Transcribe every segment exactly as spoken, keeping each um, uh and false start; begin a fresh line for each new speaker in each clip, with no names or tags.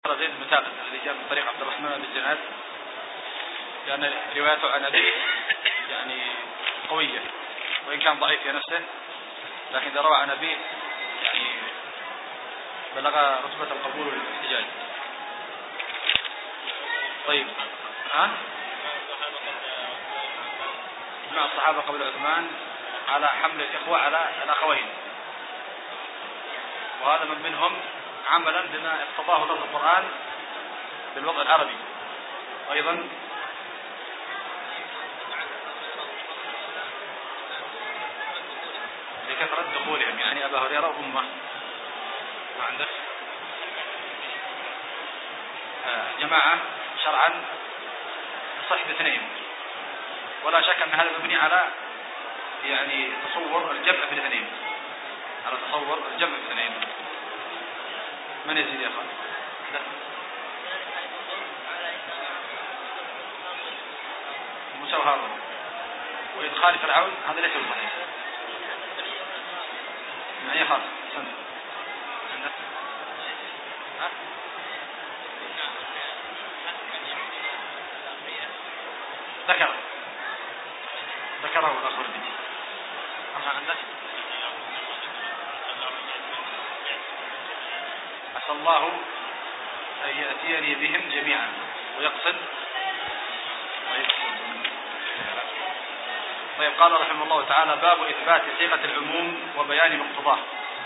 زيد بن ثابت الذي جاء من طريق عبد الرحمن بن جناد، لأن روايته عن أبيه يعني قوية وإن كان ضعيف في نفسه، لكن إذا روى عن أبيه يعني بلغ رتبة القبول والاحتجاج. طيب ها؟ مع الصحابة قبل عثمان على حمل الإخوة على الأخوين، وهذا من منهم عملا بما اقتضاه نص القرآن بالوضع العربي، أيضا لكثرة دخولهم، يعني أبا هريرة وأمه. وعندك جماعة شرعا صح باثنين، ولا شك أن هذا مبني على يعني تصور الجمع في الاثنين، على تصور الجمع في الاثنين. من يزيد يا أخوان؟ مساواة هارون وإدخال فرعون هذا ليس صحيح. معي خاص سنة ها؟ ذكر ذكره الأخ البدي أما عندك عسى الله أن يأتيني بهم جميعا ويقصد ويقصد. طيب قال رحمه الله تعالى: باب إثبات صيغة العموم وبيان مقتضاه.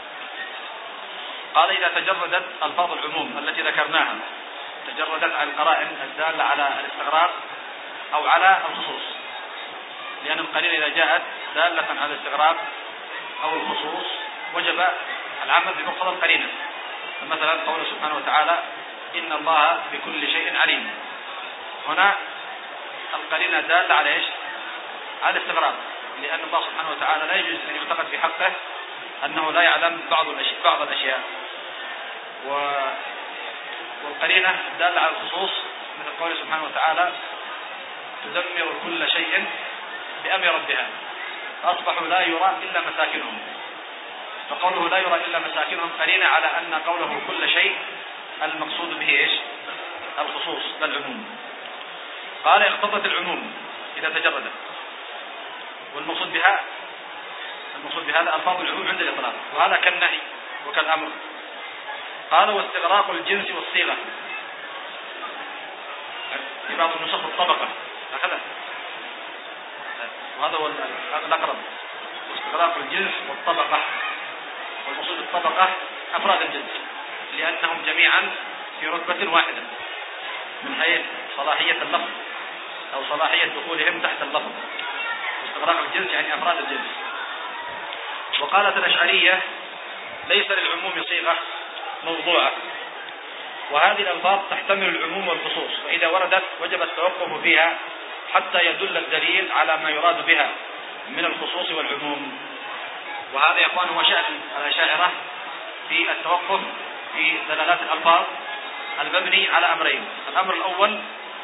قال: إذا تجردت ألفاظ العموم التي ذكرناها تجردت عن القرائن الدالة على الاستغراق أو على الخصوص، لأن القرينة إذا جاءت دالة على الاستغراق أو الخصوص وجب العمل بمقتضى القرينة. مثلا قوله سبحانه وتعالى: إن الله بكل شيء عليم، هنا القرينة دالة على إيش؟ على الاستغراق، لأن الله سبحانه وتعالى لا يجوز أن يعتقد في حقه أنه لا يعلم بعض الأشياء بعض الأشياء. و... والقرينة دالة على الخصوص مثل قوله سبحانه وتعالى: تدمر كل شيء بأمر ربها فأصبحوا لا يرى إلا مساكنهم. فقوله لا يرى إلا مساكنهم قرينة على أن قوله كل شيء المقصود به إيش؟ الخصوص لا العموم. قال: اقتضت العموم إذا تجردت، والمقصود بها المقصود بهذا ألفاظ العموم عند الإطلاق، وهذا كالنهي وكالأمر. قال: واستغراق الجنس والصيغة، في بعض النسخ الطبقة هكذا، وهذا هو الأقرب. واستغراق الجنس والطبقة، والمقصود بالطبقة أفراد الجنس، لأنهم جميعا في رتبة واحدة من حيث صلاحية اللفظ أو صلاحية دخولهم تحت اللفظ. واستغراق الجنس يعني أفراد الجنس. وقالت الأشعرية: ليس للعموم صيغة موضوعة، وهذه الألفاظ تحتمل العموم والخصوص، فإذا وردت وجب التوقف فيها حتى يدل الدليل على ما يراد بها من الخصوص والعموم. وهذا يا إخوان هو شأن الأشاعرة في التوقف في دلالات الألفاظ المبني على أمرين. الأمر الأول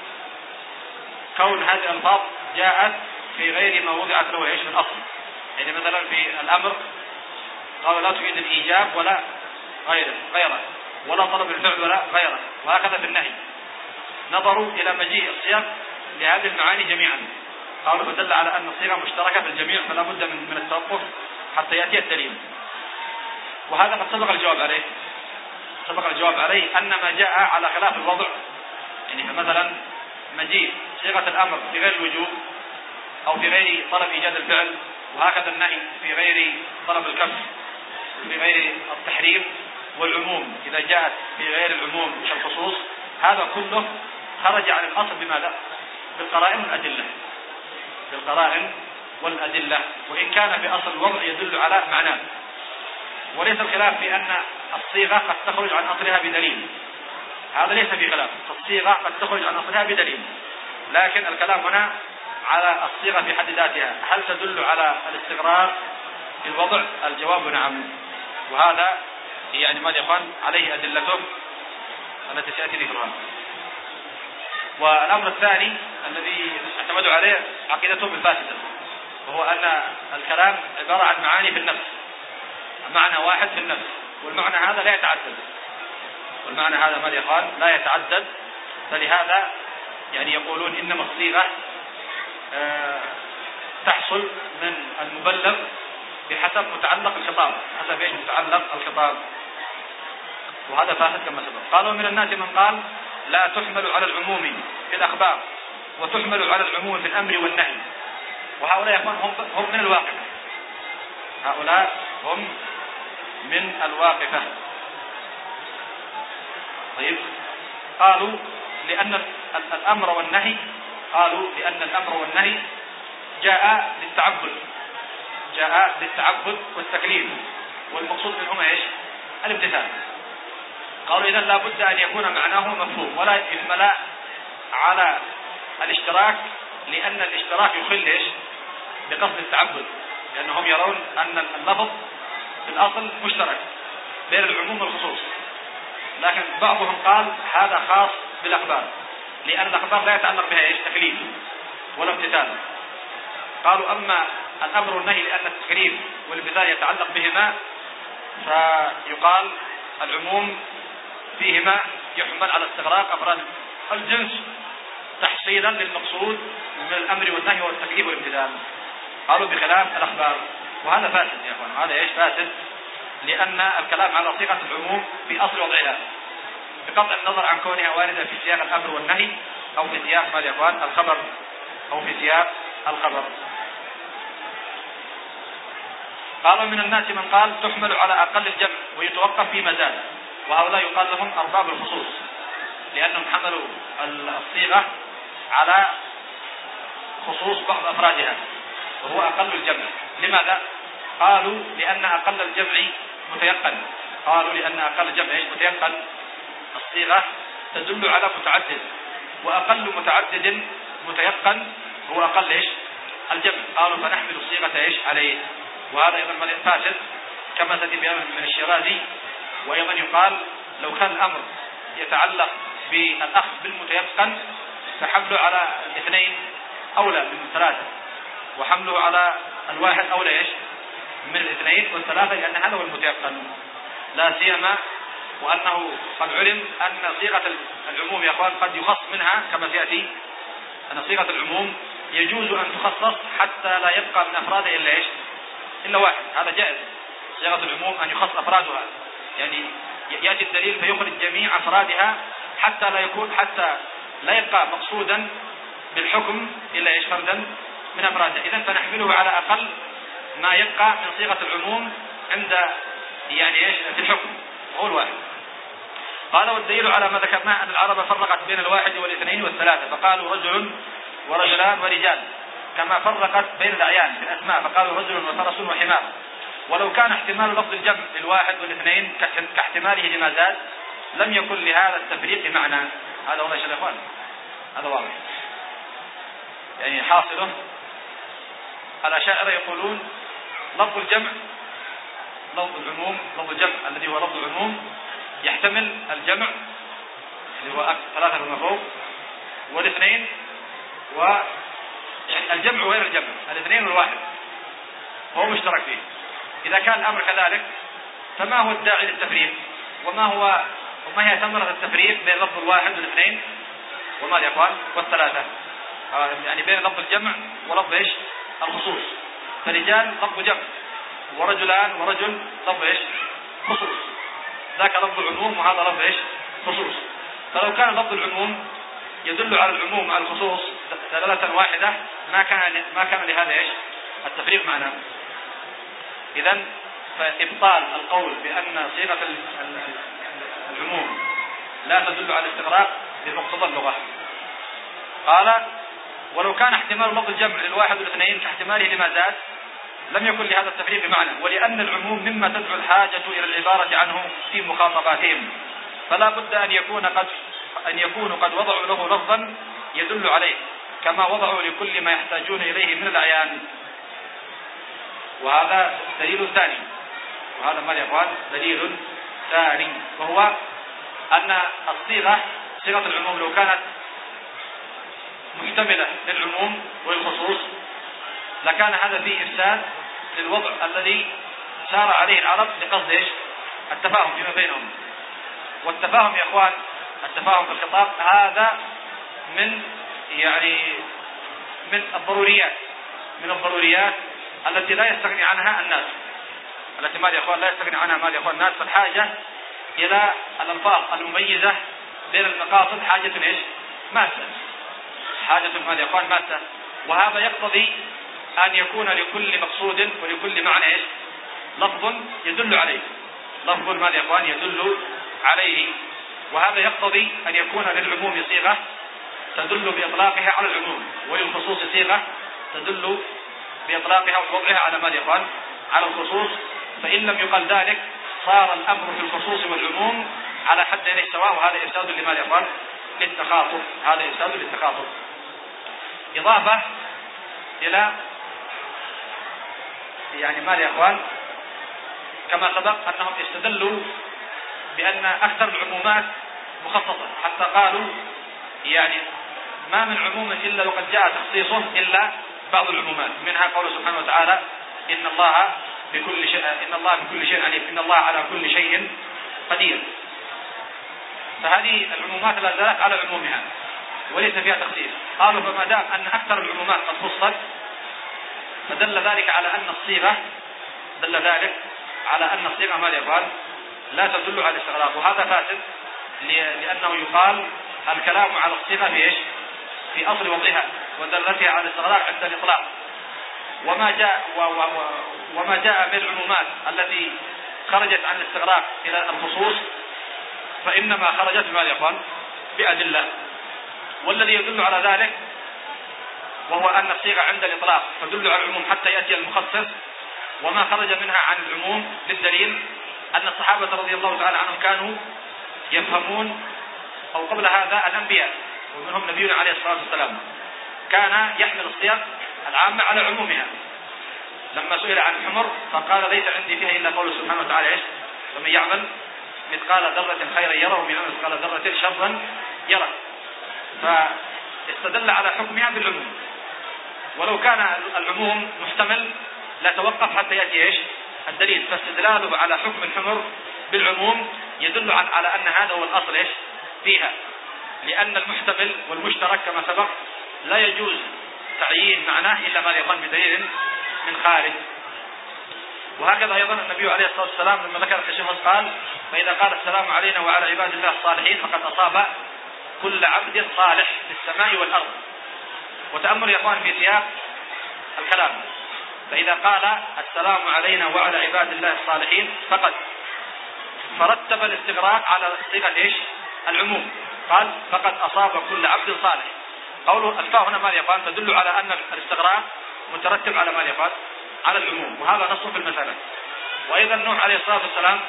كون هذه الألفاظ جاءت في غير ما وضعت له إيش من أصل، يعني مثلا في الأمر قالوا لا تفيد الإيجاب ولا غيره غيره ولا طلب الفعل ولا غيره، وهكذا في النهي نظروا إلى مجيء الصيغ لهذه المعاني جميعا، قالوا فدل على أن الصيغة مشتركة في الجميع فلا بد من من التوقف حتى يأتي الدليل. وهذا قد سبق الجواب عليه سبق الجواب عليه أن ما جاء على خلاف الوضع، يعني مثلا مجيء صيغة الأمر في غير الوجوب أو في غير طلب إيجاد الفعل، وهكذا النهي في غير طلب الكف في غير التحريم، والعموم إذا جاءت في غير العموم كالخصوص، هذا كله خرج عن الأصل بماذا؟ بالقرائن والأدلة بالقرائن والأدلة وإن كان في أصل الوضع يدل على معناه. وليس الخلاف في أن الصيغة قد تخرج عن أصلها بدليل، هذا ليس في خلاف، الصيغة قد تخرج عن أصلها بدليل، لكن الكلام هنا على الصيغة في حد ذاتها، هل تدل على الاستغراق في الوضع؟ الجواب نعم، وهذا يعني ما يقال عليه أدلته التي سيأتي ذكرها. والأمر الثاني الذي اعتمدوا عليه عقيدتهم الفاسدة، وهو أن الكلام عبارة عن معاني في النفس، معنى واحد في النفس، والمعنى هذا لا يتعدد والمعنى هذا ما يقال لا يتعدد، فلهذا يعني يقولون إنما الصيغة آه تحصل من المبلغ بحسب متعلق الخطاب، حسب ايش متعلق الخطاب، وهذا فاسد كما سبق. قالوا من الناس من قال لا تحمل على العموم في الأخبار وتحمل على العموم في الأمر والنهي، وهؤلاء هم هم من الواقفة، هؤلاء هم من الواقفة. طيب، قالوا لأن الأمر والنهي قالوا لأن الأمر والنهي جاء للتعبد جاء للتعبد والتكليف، والمقصود منهما ايش؟ الامتثال. قالوا إذن لا بد أن يكون معناه مفهوم ولا يحمل على الاشتراك، لأن الاشتراك يخل ايش؟ بقصد التعبد، لأنهم يرون أن اللفظ في الأصل مشترك بين العموم والخصوص، لكن بعضهم قال هذا خاص بالأخبار، لأن الأخبار لا يتعلق بها ايش؟ تكليف ولا امتثال. قالوا أما الأمر والنهي لأن التكليف والامتثال يتعلق بهما، فيقال العموم فيهما يحمل على استغراق أفراد الجنس تحصيلا للمقصود من الأمر والنهي والتكليف والامتثال. قالوا بخلاف الأخبار، وهذا فاسد يا أخوان، هذا ايش؟ فاسد، لأن الكلام على صيغة العموم في أصل وضعها بقطع النظر عن كونها واردة في سياق الأمر والنهي أو في سياق ما يا أخوان الخبر أو في سياق الخبر. قالوا من الناس من قال تحمل على أقل الجمع ويتوقف في مزاد، وهؤلاء يقال لهم أرباب الخصوص، لأنهم حملوا الصيغة على خصوص بعض أفرادها وهو أقل الجمع. لماذا؟ قالوا لأن أقل الجمع متيقن قالوا لأن أقل الجمع متيقن، الصيغة تدل على متعدد، وأقل متعدد متيقن هو أقل إيش؟ الجمع. قالوا فنحمل الصيغة إيش عليه، وهذا أيضا فاسد كما تأتي بأمر من الشيرازي. وأيضا يقال لو كان الأمر يتعلق بالأخذ بالمتيقن فحمله على الاثنين أولى من الثلاثة، وحمله على الواحد أولى إيش؟ من الاثنين والثلاثة، لأن هذا هو المتيقن، لا سيما وأنه قد علم أن صيغة العموم يا أخوان قد يخص منها كما سيأتي أن صيغة العموم يجوز أن تخصص حتى لا يبقى من أفرادها إلا إيش؟ إلا واحد. هذا جائز، صيغة العموم أن يخص أفرادها، يعني يأتي الدليل فيخرج جميع أفرادها حتى لا يكون حتى لا يبقى مقصودا بالحكم إلا إيش؟ فردا من أفرادها. إذن فنحمله على أقل ما يبقى من صيغة العموم عند يعني إيش؟ في الحكم هو الواحد. قال والدليل على ما ذكرناه أن العرب فرقت بين الواحد والاثنين والثلاثة، فقالوا رجل ورجلان ورجال، كما فرقت بين الأعيان في الأسماء فقالوا رجل وفرس وحمار. ولو كان احتمال لفظ الجمع للواحد والاثنين كاحتماله لما زاد لم يكن لهذا التفريق معنى. هذا والله يا اخوان هذا واضح، يعني حاصله الأشاعرة يقولون لفظ الجمع لفظ العموم لفظ الجمع الذي هو لفظ العموم يحتمل الجمع اللي هو ثلاثة فيما فوق والاثنين، و يعني الجمع وغير الجمع الاثنين والواحد هو مشترك فيه. إذا كان الأمر كذلك فما هو الداعي للتفريق، وما هو وما هي ثمرة التفريق بين لفظ الواحد والاثنين وما يا اخوان والثلاثة؟ آه يعني بين لفظ الجمع ولفظ ايش؟ الخصوص. فرجال لفظ جمع، ورجلان ورجل لفظ ايش؟ خصوص. ذاك لفظ العموم وهذا لفظ ايش؟ خصوص. فلو كان لفظ العموم يدل على العموم على الخصوص دلالة واحدة ما كان ما كان لهذا ايش؟ التفريق معناه. إذن فإبطال القول بأن صيغة العموم لا تدل على الاستغراق بمقتضى اللغة. قال ولو كان احتمال لفظ الجمع للواحد والاثنين كاحتماله لما زاد لم يكن لهذا التفريق بمعنى، ولأن العموم مما تدعو الحاجة إلى العبارة عنه في مخاطباتهم، فلا بد أن يكون قد أن يكونوا قد وضعوا له لفظا يدل عليه كما وضعوا لكل ما يحتاجون إليه من الأعيان. وهذا دليل ثاني، وهذا ما يا اخوان دليل ثاني، وهو أن الصيغة صيغة العموم لو كانت محتملة للعموم والخصوص لكان هذا فيه إفساد للوضع الذي سار عليه العرب لقصد ايش؟ التفاهم فيما بينهم. والتفاهم يا إخوان، التفاهم في الخطاب هذا من يعني من الضروريات من الضروريات التي لا يستغني عنها الناس، التي ماذا يا إخوان لا يستغني عنها ماذا يا إخوان الناس. فالحاجة إلى الألفاظ المميزة بين المقاصد حاجة إيش؟ ماسة، حاجة ماذا يا إخوان ماسة. وهذا يقتضي أن يكون لكل مقصود ولكل معنى إيش؟ لفظ يدل عليه، لفظ ماذا يا إخوان يدل عليه. وهذا يقتضي أن يكون للعموم صيغة تدل بإطلاقها على العموم، وللخصوص صيغة تدل بإطلاقها ووضعها على ماذا يا إخوان؟ على الخصوص. فإن لم يقل ذلك صار الأمر في الخصوص والعموم على حدين سواء، وهذا إفساد لماذا يا إخوان؟ للتخاطب، هذا إفساد للتخاطب. إضافة إلى يعني ماذا يا إخوان كما سبق أنهم استدلوا بأن أكثر العمومات مخصصة، حتى قالوا يعني ما من عموم إلا وقد جاء تخصيصه إلا بعض العمومات، منها قوله سبحانه وتعالى إن الله بكل شيء إن الله بكل شيء عليم، إن الله على كل شيء قدير. فهذه العمومات لا زالت على عمومها وليس فيها تخصيص. قالوا فما دام أن أكثر العمومات قد خصت فدل ذلك على أن الصيغة دل ذلك على أن الصيغة ماذا يقال لا تدل على الاستغراق، وهذا فاسد لأنه يقال الكلام على الصيغة في إيش؟ في أصل وضعها ودلتها على الاستغراق عند الإطلاق. وما جاء و و و وما جاء من العمومات التي خرجت عن الاستغراق إلى الخصوص فإنما خرجت ماذا يقال بأدلة. والذي يدل على ذلك وهو أن الصيغة عند الإطلاق تدل على العموم حتى يأتي المخصص، وما خرج منها عن العموم بالدليل أن الصحابة رضي الله تعالى عنهم كانوا يفهمون، أو قبل هذا الأنبياء ومنهم نبينا عليه الصلاة والسلام كان يحمل الصيغ العامة على عمومها. لما سئل عن الحمر فقال ليس عندي فيها إلا قوله سبحانه وتعالى إيش؟ ومن يعمل مثقال ذرة خيرا يره ومن يعمل مثقال ذرة شرا يره. فاستدل على حكمها بالعموم، ولو كان العموم محتمل لا توقف حتى يأتي إيش؟ الدليل. فاستدلاله على حكم الحمر بالعموم يدل على أن هذا هو الأصل إيش؟ فيها، لأن المحتمل والمشترك كما سبق لا يجوز تعيين معناه إلا ما يظن بدليل من خارج. وهكذا أيضا النبي عليه الصلاة والسلام لما ذكر التشهد قال فإذا قال السلام علينا وعلى عباد الله الصالحين فقد أصاب كل عبد صالح في السماء والأرض. وتأمل يا إخوان في سياق الكلام، فإذا قال السلام علينا وعلى عباد الله الصالحين فقد فرتب الاستغراق على صيغة إيش؟ العموم، قال فقد أصاب كل عبد صالح. قوله الفاء هنا ماذا يقال تدل على أن الاستغراق مترتب على ماذا يقال على العموم، وهذا نص في المسألة. وأيضا نوح عليه الصلاة والسلام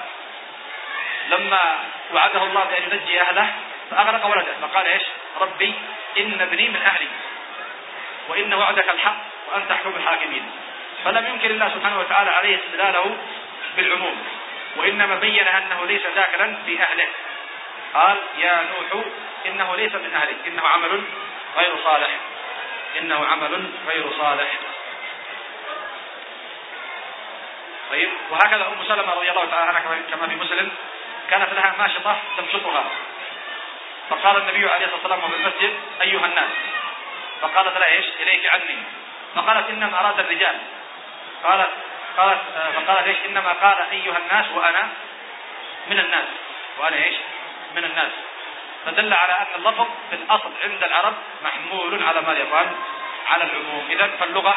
لما وعده الله بأن ينجي أهله فأغرق ولده فقال إيش؟ ربي إن ابني من أهلي وإن وعدك الحق وأنت أحكم الحاكمين. فلم ينكر الله سبحانه وتعالى عليه استدلاله بالعموم، وإنما بين أنه ليس داخلا في أهله. قال يا نوح إنه ليس من أهلك إنه عمل غير صالح إنه عمل غير صالح. طيب. وهكذا أم سلمة رضي الله تعالى عنها كما في مسلم كانت لها ماشطة تمشطها، فقال النبي عليه الصلاة والسلام في المسجد أيها الناس، فقالت لها إيش؟ إليك عني. فقالت إنما أراد الرجال. قالت قالت فقالت إيش؟ إنما قال أيها الناس وأنا من الناس وأنا إيش؟ من الناس. فدل على أن اللفظ في الأصل عند العرب محمول على ما يقال على العموم. إذن فاللغة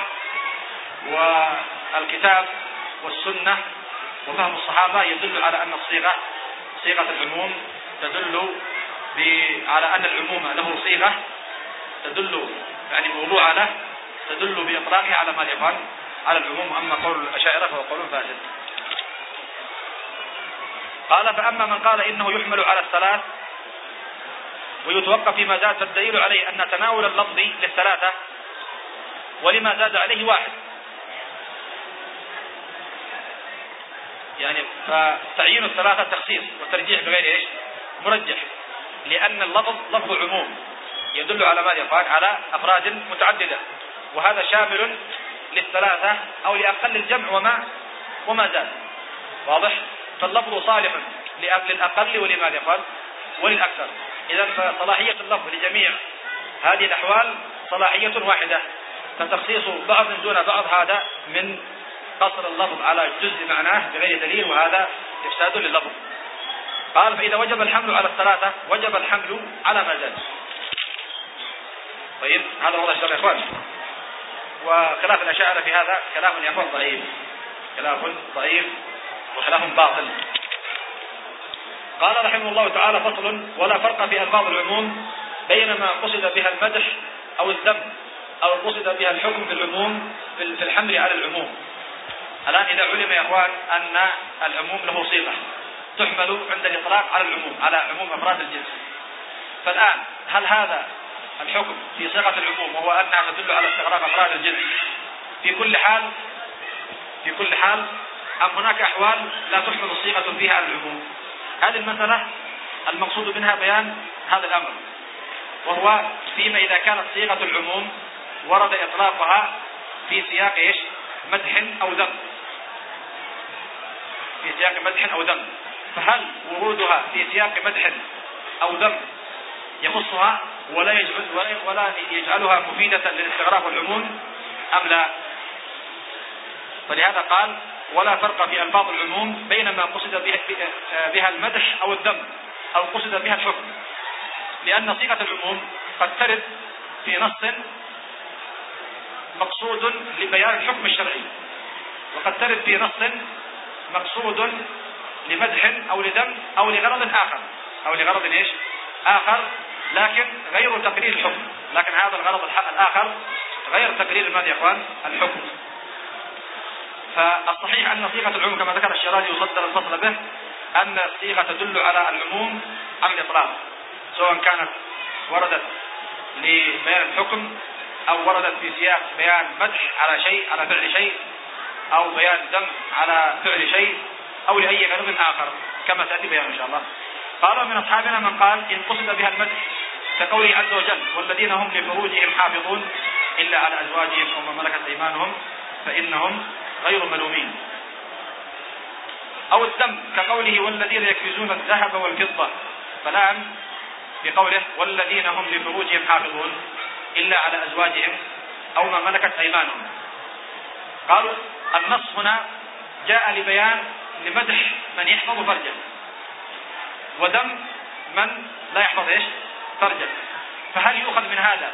والكتاب والسنة وفهم الصحابة يدل على أن الصيغة صيغة العموم تدل على أن العموم له صيغة تدل يعني موضوع له تدل بإطلاقه على ما يقال على العموم. أما قول الأشاعرة فهو قول فاسد. قال فأما من قال إنه يحمل على الثلاث ويتوقف فيما زاد فالدليل عليه أن تناول اللفظ للثلاثة ولما زاد عليه واحد، يعني فتعيين الثلاثة تخصيص والترجيح بغير إيش؟ مرجح، لأن اللفظ لفظ عموم يدل على ما يقال على أفراد متعددة، وهذا شامل للثلاثة أو لأقل الجمع وما وما زاد. واضح؟ فاللفظ صالح للأقل ولماذا قال وللأكثر. إذا فصلاحية اللفظ لجميع هذه الأحوال صلاحية واحدة، فتخصيص بعض دون بعض هذا من قصر اللفظ على جزء معناه بغير دليل، وهذا إفساد لللفظ. قال فإذا وجب الحمل على الثلاثة وجب الحمل على ما زاد. طيب هذا وضع الشرع يا إخوان. وخلاف الأشاعرة في هذا كلام يا إخوان ضعيف، كلام ضعيف وخلاف باطل. قال رحمه الله تعالى فصل: ولا فرق في ألفاظ العموم بين ما قصد بها المدح أو الذم أو قصد بها الحكم في العموم في الحمل على العموم. الآن إذا علم يا إخوان أن العموم له صيغة تحمل عند الإطلاق على العموم على عموم أفراد الجنس، فالآن هل هذا الحكم في صيغة العموم وهو أنها تدل على استغراق أفراد الجنس في كل حال في كل حال أم هناك أحوال لا تحمل الصيغة فيها على العموم؟ هذه المسألة المقصود منها بيان هذا الأمر، وهو فيما إذا كانت صيغة العموم ورد إطلاقها في سياق إيش؟ مدح أو ذم، في سياق مدح أو ذم، فهل ورودها في سياق مدح أو ذم يخصها ولا يجعل ولا يجعلها مفيدة للاستغراق والعموم أم لا؟ فلهذا قال: ولا فرق في ألفاظ العموم بين ما قصد بها المدح أو الذم أو قصد بها الحكم، لأن صيغة العموم قد ترد في نص مقصود لبيان الحكم الشرعي، وقد ترد في نص مقصود لمدح أو لذم أو لغرض آخر أو لغرض إيش؟ آخر، لكن غير تقرير الحكم، لكن هذا الغرض الآخر غير تقرير ماذا يا إخوان؟ الحكم. فالصحيح أن صيغة العموم كما ذكر الشرازي يصدر الفصل به أن الصيغة تدل على العموم على الإطلاق، سواء كانت وردت لبيان الحكم أو وردت في سياق بيان مدح على شيء على فعل شيء أو بيان ذم على فعل شيء أو لأي غرض آخر كما تأتي بيان إن شاء الله. قال من أصحابنا من قال إن قصد بها المدح كقوله عز وجل: والذين هم لفروجهم حافظون إلا على أزواجهم أو ما ملكت أيمانهم فإنهم غير ملومين. أو الذم كقوله: والذين يكنزون الذهب والفضة، فالآن بقوله: والذين هم لفروجهم حافظون إلا على أزواجهم أو ما ملكت أيمانهم. قالوا النص هنا جاء لبيان لمدح من يحفظ فرجه وذم من لا يحفظ إيش؟ فرجه، فهل يؤخذ من هذا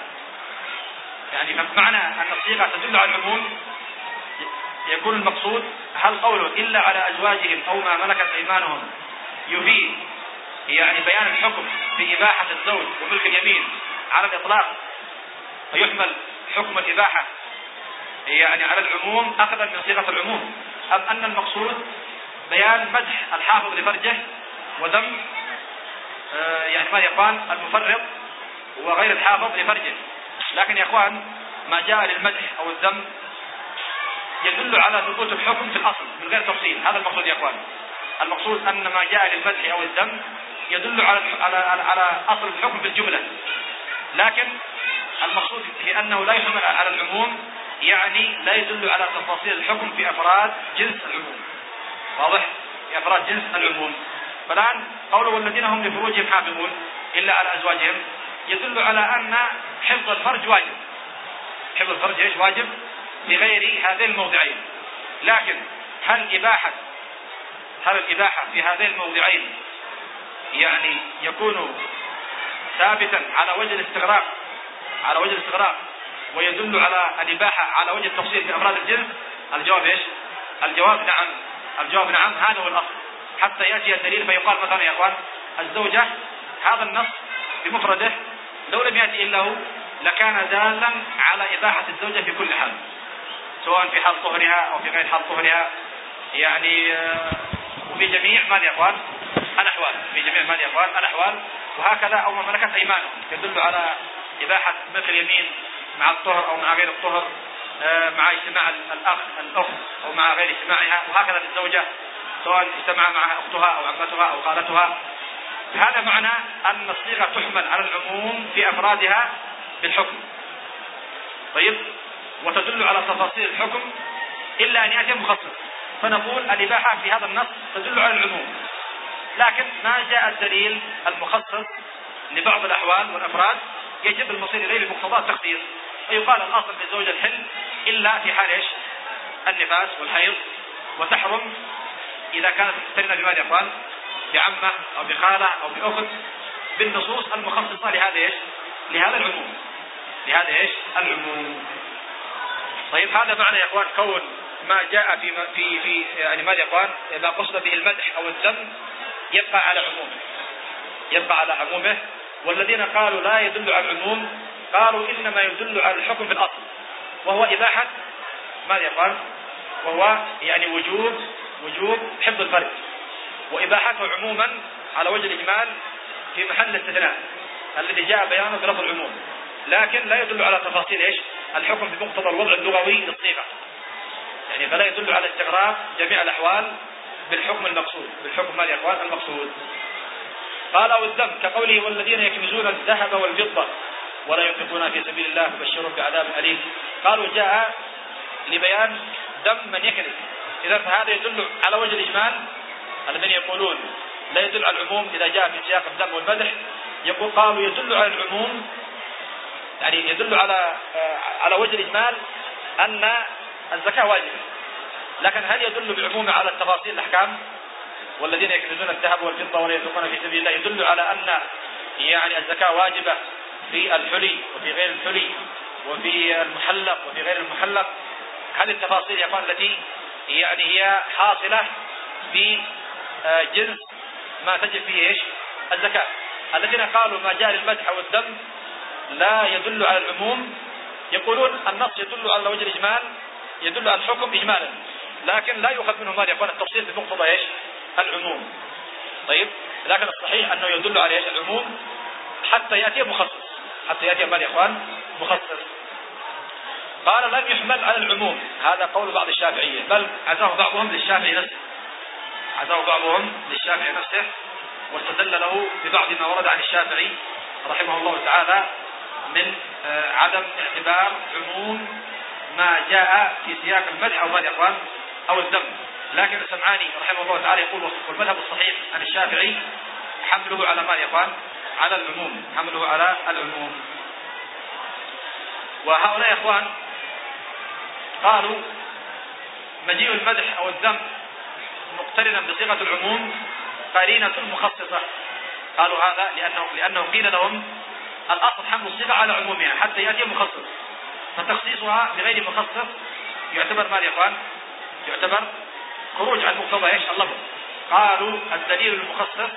يعني معنى أن الصيغة تدل على العموم يكون المقصود هل قوله إلا على أزواجهم أو ما ملكت أيمانهم يفيد يعني بيان الحكم في إباحة الزوج وملك اليمين على الإطلاق فيحمل حكم الإباحة يعني على العموم أخذا من صيغة العموم، أم أن المقصود بيان مدح الحافظ لفرجه وذم آه يعني ما يقال المفرط وغير الحافظ لفرجه؟ لكن يا إخوان ما جاء للمدح أو الذم يدل على ثبوت الحكم في الأصل من غير تفصيل، هذا المقصود يا إخوان. المقصود أن ما جاء للمدح أو الذم يدل على على على أصل الحكم في الجملة، لكن المقصود في أنه لا يحمل على العموم، يعني لا يدل على تفاصيل الحكم في أفراد جنس العموم. واضح؟ في أفراد جنس العموم. فالآن قوله والذين هم لفروجهم حافظون إلا على أزواجهم يدل على أن حفظ الفرج واجب، حفظ الفرج إيش؟ واجب في غير هذين الموضعين. لكن هل إباحة هل الإباحة في هذين الموضعين يعني يكون ثابتا على وجه الاستغراق على وجه الاستغراق ويدل على الإباحة على وجه التفصيل في أفراد الجنس؟ الجواب إيش؟ الجواب نعم، الجواب نعم، هذا هو الأصل، حتى يأتي الدليل فيقال مثلا يا أخوان الزوجة، هذا النص بمفرده لو لم يأتي إلا هو لكان دالا على إباحة الزوجة في كل حال، سواء في حال طهرها أو في غير حال طهرها، يعني وفي جميع ماذا يا أخوان الأحوال، في جميع ماذا يا أخوان الأحوال. وهكذا أو ما ملكت أيمانهم يدل على إباحة ملك اليمين مع الطهر أو مع غير الطهر، مع اجتماع الأخ الأخت أو مع غير اجتماعها، وهكذا الزوجة سواء اجتمع مع أختها أو عمتها أو خالتها. هذا معنى أن الصيغة تحمل على العموم في أفرادها بالحكم. طيب، وتدل على تفاصيل الحكم إلا أن يأتي مخصص، فنقول الإباحة في هذا النص تدل على العموم، لكن ما جاء الدليل المخصص لبعض الأحوال والأفراد يجب المصير إليه بمقتضى التخصيص. ويقال الأصل في الزوج الحل إلا في حال إيش؟ النفاس والحيض، وتحرم إذا كانت مقترنة بماذا يا إخوان؟ بعمة أو بخالة أو بأخت، بالنصوص المخصصة لهذا إيش؟ لهذا العموم، لهذا إيش؟ العموم. طيب هذا معنى يا إخوان كون ما جاء في في في يعني ماذا يا إخوان؟ ما قصد به المدح أو الذم يبقى على عمومه، يبقى على عمومه. والذين قالوا لا يدل على العموم قالوا إنما يدل على الحكم في الأصل، وهو إباحة ماذا يا إخوان؟ وهو يعني وجوب وجوب حفظ الفرج، وإباحته عموما على وجه الإجمال في محل الاستثناء الذي جاء بيانه بلفظ العموم، لكن لا يدل على تفاصيل إيش؟ الحكم بمقتضى الوضع اللغوي للصيغة، يعني فلا يدل على استغراق جميع الأحوال بالحكم المقصود، بالحكم ماذا يا إخوان؟ المقصود. قال أو الذم كقوله والذين يكنزون الذهب والفضة ولا ينفقون في سبيل الله فبشرهم بعذاب أليم. قالوا جاء لبيان ذم من يكنز، إذا فهذا يدل على وجه الإجمال. الذين يقولون لا يدل على العموم إذا جاء في سياق الذم والمدح، يقول قالوا يدل على العموم، يعني يدل على على وجه الإجمال أن الزكاة واجبة، لكن هل يدل بعمومه على التفاصيل الأحكام؟ والذين يكنزون الذهب والفضة ولا ينفقون في سبيل الله يدل على أن يعني الزكاة واجبة في الحلي وفي غير الحلي وفي المحلق وفي غير المحلق. هذه التفاصيل يا اخوان التي يعني هي حاصلة في جنس ما تجب فيه ايش؟ الزكاة. الذين قالوا ما جاء للمدح والذم لا يدل على العموم يقولون النص يدل على وجه الإجمال، يدل على الحكم إجمالا، لكن لا يؤخذ منه ماذا يكون التفصيل بمقتضى ايش؟ العموم. طيب لكن الصحيح أنه يدل على ايش؟ العموم حتى يأتي مخصص، حتى يأتي ماذا يا اخوان؟ مخصص. قال لم يحمل على العموم، هذا قول بعض الشافعية، بل عزاه بعضهم للشافعي نفسه، عزاه بعضهم للشافعي نفسه واستدل له ببعض ما ورد عن الشافعي رحمه الله تعالى من عدم اعتبار عموم ما جاء في سياق المدح أو ماذا يا اخوان؟ أو الذم. لكن السمعاني رحمه الله تعالى يقول والمذهب الصحيح عن الشافعي حمله على ماذا يا اخوان؟ على العموم، حمله على العموم. وهؤلاء يا اخوان قالوا مجيء المدح أو الذم مقترنا بصيغة العموم قرينة مخصصة. قالوا هذا لأنه لأنه قيل لهم الأصل حمل الصيغة على عمومها حتى يأتي مخصص، فتخصيصها بغير مخصص يعتبر ماذا يا اخوان؟ يعتبر خروج عن مقتضى ايش؟ اللفظ. قالوا الدليل المخصص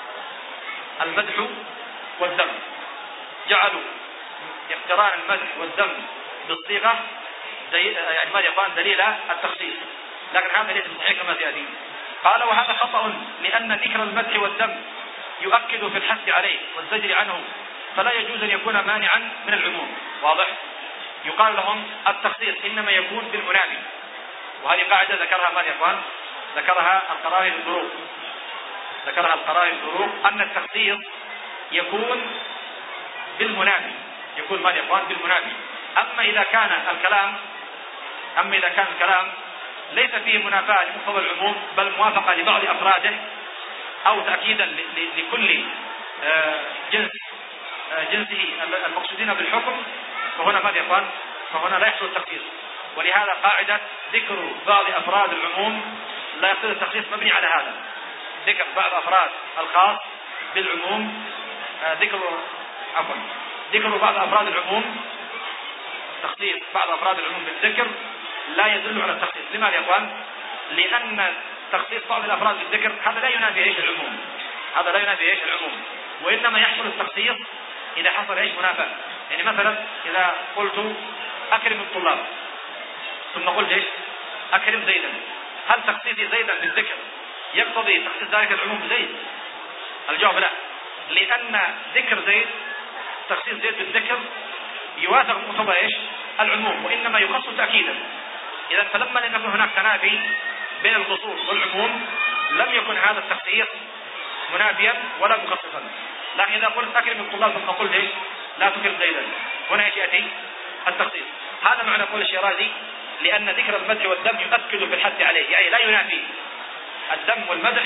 المدح والذم، جعلوا اقتران المدح والذم بالصيغة يعني ماذا يا اخوان؟ دليل التخصيص، لكن هذا ليس صحيح كما سيأتي. قال وهذا خطأ لأن ذكر المدح والذم يؤكد في الحث عليه والزجر عنه، فلا يجوز أن يكون مانعا من العموم. واضح؟ يقال لهم التخصيص إنما يكون بالمنافي، وهذه قاعدة ذكرها ماذا يا اخوان؟ ذكرها القرائن الفروق، ذكرها القرائن الفروق أن التخصيص يكون بالمنافي، يكون ماذا يا اخوان؟ بالمنافي. أما إذا كان الكلام أما إذا كان الكلام ليس فيه منافاة لمقتضى العموم بل موافقة لبعض أفراده أو تأكيدا لكل جنس جنسه المقصودين بالحكم، فهنا ماذا يا اخوان؟ فهنا لا يحصل التخصيص. ولهذا قاعدة ذكر بعض أفراد العموم لا يقتضي التخصيص مبني على هذا، ذكر بعض أفراد الخاص بالعموم، ذكر عفوا ذكر بعض أفراد العموم، تخصيص بعض أفراد العموم بالذكر لا يدل على التخصيص. لماذا يا اخوان؟ لأن تخصيص بعض الأفراد بالذكر هذا لا ينافي ايش؟ العموم، هذا لا ينافي ايش؟ العموم، وإنما يحصل التخصيص إذا حصل ايش؟ منافاة. يعني مثلا إذا قلت أكرم الطلاب ثم قلت ايش؟ أكرم زيدا، هل تخصيصي زيدا بالذكر يقتضي تخصيص ذلك العموم بزيد؟ الجواب لا، لأن ذكر زيد تخصيص زيد بالذكر يوافق مقتضى ايش؟ العموم، وإنما يخص تأكيدا. إذا فلما لم يكن هناك تنافي بين الخصوص والعموم لم يكن هذا التخصيص منافيا ولا مخصصا. لكن إذا قلت أكرم الطلاب ثم قلت ايش؟ لا تكرم زيدا، هنا ايش يأتي؟ التخصيص. هذا معنى قول الشيرازي لأن ذكر المدح والذم يؤكد في الحث عليه، يعني لا ينافي الذم والمدح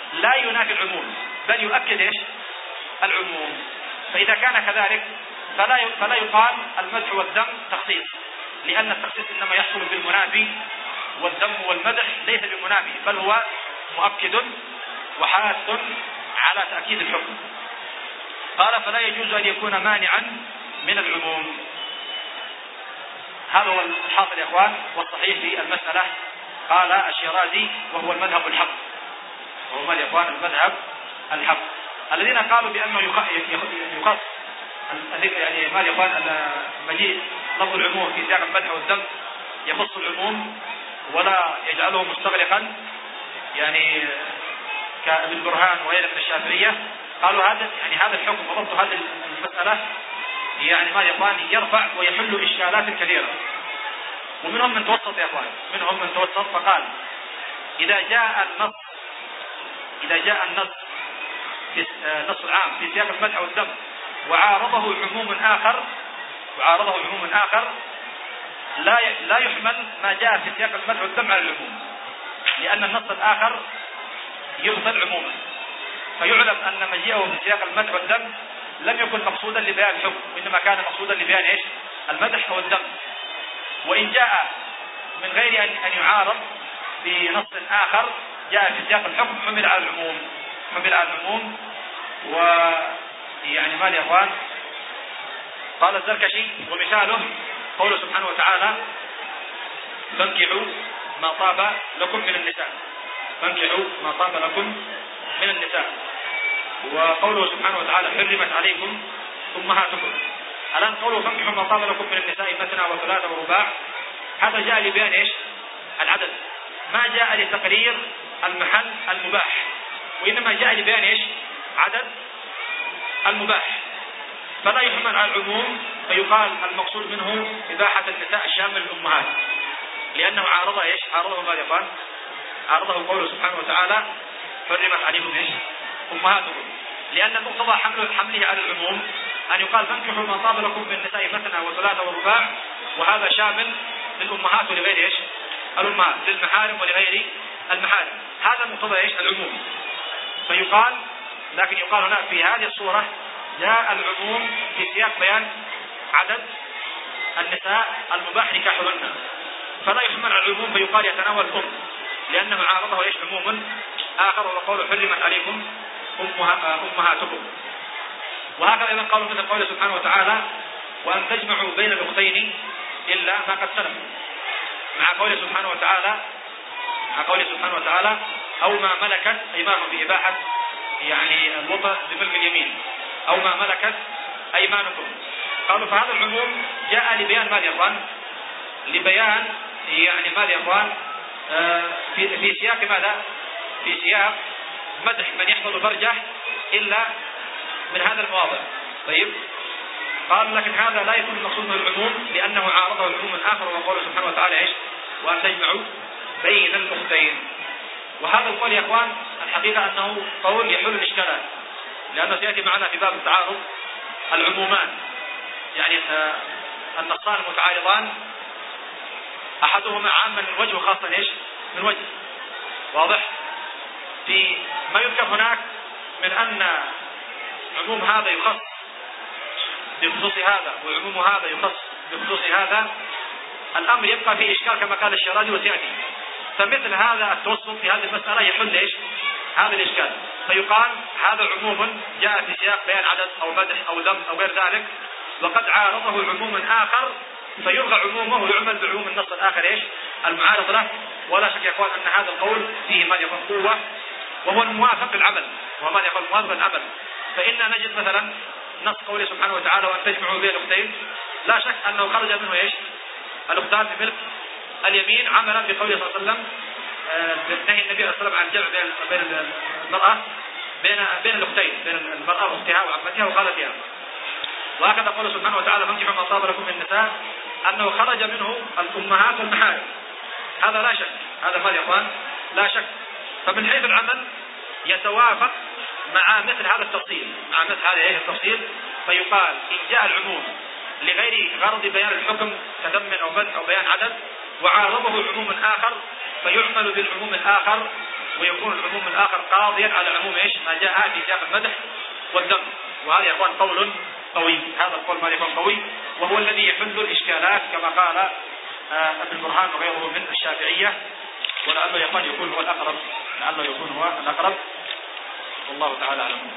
لا ينافي العموم بل يؤكد ايش؟ العموم. فإذا كان كذلك فلا فلا يقال المدح والذم تخصيص، لأن التخصيص إنما يحصل بالمنافي، والذم والمدح ليس بمنافي بل هو مؤكد وحاث على تأكيد الحكم. قال فلا يجوز أن يكون مانعا من العموم. هذا هو الحاصل يا إخوان والصحيح في المسألة. قال الشيرازي وهو المذهب الحق، وهو ما يا إخوان المذهب الحق. الذين قالوا بأنه يخص يعني ما يا إخوان مجيء لفظ العموم في سياق المدح والذم يخص العموم ولا يجعله مستغرقا يعني كابن برهان وغيره من الشافعية، قالوا هذا يعني هذا الحكم وضبط هذه المسألة يعني ما يا إخوان يرفع ويحل إشكالات كثيرة. ومنهم من توسط يا إخوان، منهم من توسط فقال إذا جاء النص إذا جاء النص في النص العام في سياق المدح والذم وعارضه عموم آخر وعارضه عموم آخر لا لا يحمل ما جاء في سياق المدح والذم على العموم، لأن النص الآخر يبطل عموما، فيعلم أن مجيئه في سياق المدح والذم لم يكن مقصودا لبيان الحكم، وإنما كان مقصودا لبيان إيش؟ المدح والذم. وإن جاء من غير أن يعارض بنص آخر جاء في سياق الحكم حمل على العموم حمل على العموم. ويعني ما يا إخوان قال الزركشي ومثاله قوله سبحانه وتعالى فانكحوا ما طاب لكم من النساء فانكحوا ما طاب لكم من النساء وقوله سبحانه وتعالى حرمت عليكم أمهاتكم. الآن قوله فانكحوا ما طاب لكم من النساء مثنى وثلاثة ورباع، هذا جاء لبيان ايش؟ العدد، ما جاء لتقرير المحل المباح، وإنما جاء لبيان ايش؟ عدد المباح، فلا يحمل على العموم فيقال المقصود منه إباحة النساء الشامل الأمهات، لأنه عارضه ايش؟ عارضه ماذا يقال؟ عارضه قوله سبحانه وتعالى حرمت عليكم ايش؟ أمهاتكم، لأن مقتضى حمله حمله على العموم أن يقال فانكحوا ما طاب لكم من النساء مثنى وثلاثة ورباع، وهذا شامل للأمهات ولغير ايش؟ الأمهات، للمحارم ولغير المحارم، هذا مقتضى ايش؟ العموم. فيقال لكن يقال هنا في هذه الصورة جاء العموم في سياق بيان عدد النساء المباح نكاحهن، فلا يحمل على العموم فيقال يتناول الأم، لأنه عارضه ايش؟ عموم آخر وهو قوله حرمت عليكم أمهاتكم. وهكذا أيضا قالوا مثل قوله سبحانه وتعالى وأن تجمعوا بين الأختين إلا ما قد سلف، مع قوله سبحانه وتعالى مع قوله سبحانه وتعالى أو ما ملكت أيمانكم في إباحة يعني الوطأ بملك اليمين أو ما ملكت أيمانكم. قالوا فهذا العموم جاء لبيان ماذا يا إخوان؟ لبيان يعني ماذا يا إخوان؟ آه في في سياق ماذا؟ في سياق مدح من يحفظ فرجه إلا من هذا المواضع. طيب قال لكن هذا لا يكون المقصود من العموم لأنه عارضه العموم الآخر وقوله سبحانه وتعالى ايش؟ وأن تجمعوا بين الأختين. وهذا القول يا إخوان الحقيقة أنه قول يحل الإشكالات، لأنه سيأتي معنا في باب التعارض العمومان، يعني النصان المتعارضان أحدهما عاما من وجه وخاصا ايش؟ من وجه واضح. في ما يذكر هناك من أن عموم هذا يخص بخصوص هذا وعموم هذا يخص بخصوص هذا، الأمر يبقى فيه إشكال كما قال الشيرازي وسيأتي. فمثل هذا التوسط في هذه المسألة يحل إيش؟ هذا الإشكال، فيقال هذا عموم جاء في سياق بيان عدد أو مدح أو ذم أو غير ذلك، وقد عارضه عموم آخر فيلغى عمومه ويعمل بعموم النص الآخر إيش؟ المعارض له. ولا شك يا إخوان أن هذا القول فيه ما يقول قوة وهو الموافق للعمل، وهو ما يقول موافق للعمل. فإننا نجد مثلا نص قوله سبحانه وتعالى وأن تجمعوا بين الأختين، لا شك أنه خرج منه إيش؟ الأختان بملك اليمين عملا بقوله صلى الله عليه وسلم نهي النبي صلى الله عليه وسلم عن الجمع بين بين المرأة بين بين الأختين، بين المرأة وأختها وعمتها وخالتها. وهكذا قوله سبحانه وتعالى فانكحوا ما طاب لكم من النساء، أنه خرج منه الأمهات والمحارم، هذا لا شك، هذا ما يا إخوان لا شك. فمن حيث العمل يتوافق مع مثل هذا التفصيل، مع مثل هذا ايه التفصيل، فيقال إن جاء العموم لغير غرض بيان الحكم كذم أو مدح أو بيان عدد وعارضه عموم آخر فيعمل بالعموم الآخر ويكون العموم الآخر قاضيا على عموم إيش ما جاء في سياق المدح والذم. وهذا يا إخوان قول قوي، هذا القول ما يكون قوي، وهو الذي يحل الإشكالات كما قال آه ابن برهان وغيره من الشافعية، ولعله يا إخوان يكون هو الأقرب، لعله يكون هو الأقرب، والله تعالى أعلم.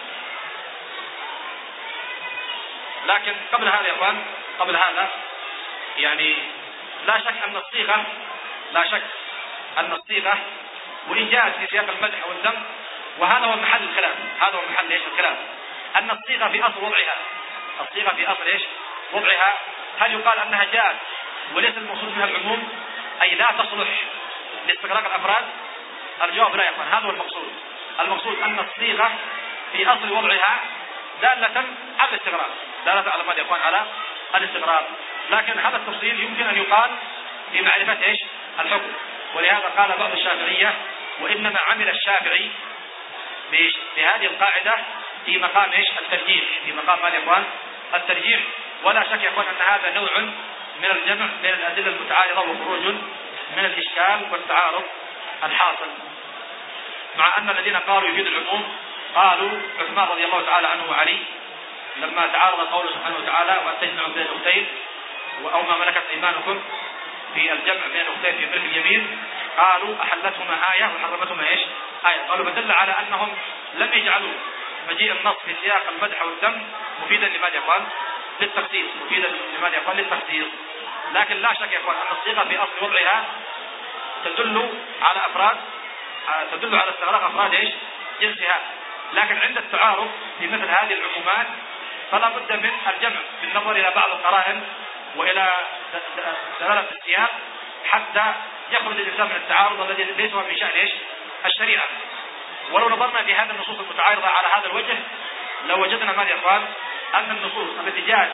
لكن قبل هذا يا إخوان، قبل هذا يعني لا شك أن الصيغة لا شك أن الصيغة وإن جاءت في سياق المدح والذم، وهذا هو محل الخلاف، هذا هو محل ايش الخلاف، أن الصيغة في أصل وضعها، الصيغة في أصل ايش وضعها، هل يقال أنها جاءت وليس المقصود منها العموم، أي لا تصلح لاستغراق الأفراد؟ الجواب لا يا إخوان، هذا هو المقصود. المقصود أن الصيغة في أصل وضعها دالة على الاستغراق، دالة على ماذا يا إخوان؟ على الاستغراق. لكن هذا التفصيل يمكن أن يقال في معرفة ايش الحكم، ولهذا قال بعض الشافعية: وإنما عمل الشافعي بهذه القاعدة في مقام ايش الترجيح، في مقام ماذا يا إخوان؟ الترجيح. ولا شك يا إخوان أن هذا نوع من الجمع بين الأدلة المتعارضة وخروج من الإشكال والتعارض الحاصل. مع أن الذين قالوا يفيد العموم قالوا عثمان رضي الله تعالى عنه وعلي لما تعارض قوله سبحانه وتعالى: وأن تجمعوا بين الأختين أو ما ملكت أيمانكم في الجمع بين الأختين في ملك اليمين، قالوا أحلتهما آية وحرمتهما إيش آية. قالوا فدل على أنهم لم يجعلوا مجيء النص في سياق المدح والذم مفيدا لماذا يا إخوان؟ للتخصيص، مفيدا لماذا يا إخوان؟ للتخصيص. لكن لا شك يا إخوان أن الصيغة في أصل وضعها تدل على أفراد، تدل على استغراق أفراد إيش جنسها. لكن عند التعارض في مثل هذه العمومات فلا بد من الجمع بالنظر إلى بعض القرائن وإلى دلالة السياق حتى يخرج الإنسان من التعارض الذي ليس هو من شأن إيش الشريعة. ولو نظرنا في هذه النصوص المتعارضة على هذا الوجه لو وجدنا ماذا يا إخوان؟ أن النصوص التي جاءت